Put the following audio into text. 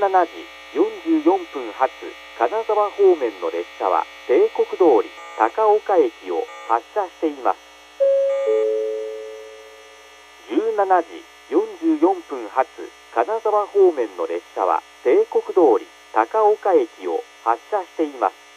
17時44分発金沢方面の列車は定刻通り高岡駅を発車しています。17時44分発金沢方面の列車は定刻通り高岡駅を発車しています。